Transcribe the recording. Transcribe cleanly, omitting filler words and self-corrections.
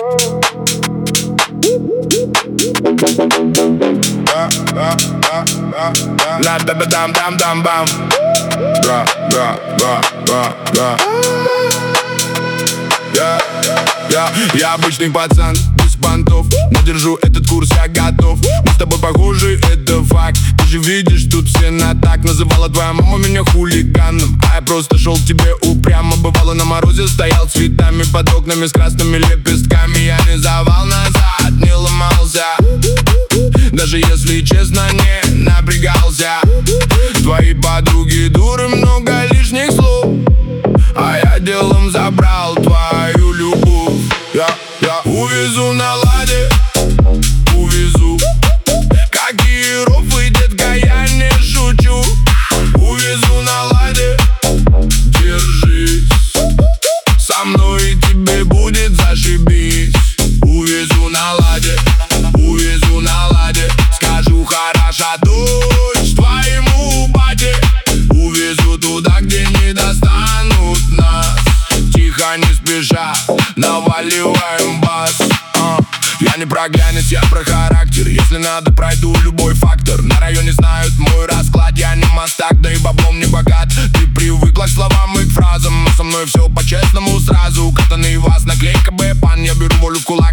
Ла-да-да-дам-дам-дам-бам. Да. Я обычный пацан, без понтов, но держу этот курс, я готов. Мы с тобой похожи, это факт. Ты же видишь, тут все на так. Называла твоя мама меня хулиганом, а я просто шел к тебе упрямо. Бывало на морозе, стоял цветами под окнами с красными лепестками. Я не завал назад, не ломался, даже если честно не напрягался. Твои подруги дуры, много лишних слов, а я делом забрал твою любовь. Я увезу на ладе, увезу. Какие рофлы, детка, я не шучу. Увезу на ладе, держись. Со мной тебе будет зашибись. Увезу на ладе, увезу на ладе. Скажу хороша дочь твоему бате. Увезу туда, где не достанут нас. Тихо, не спеша, наваливаем бас. Я не про глянец, я про характер. Если надо, пройду любой фактор. На районе знают мой расклад. Я не мастак, да и баблом не богат. Ты привыкла к словам и к фразам, а со мной все по-честному сразу. Катанный вас, наклейка Б-пан. Я беру волю в кулак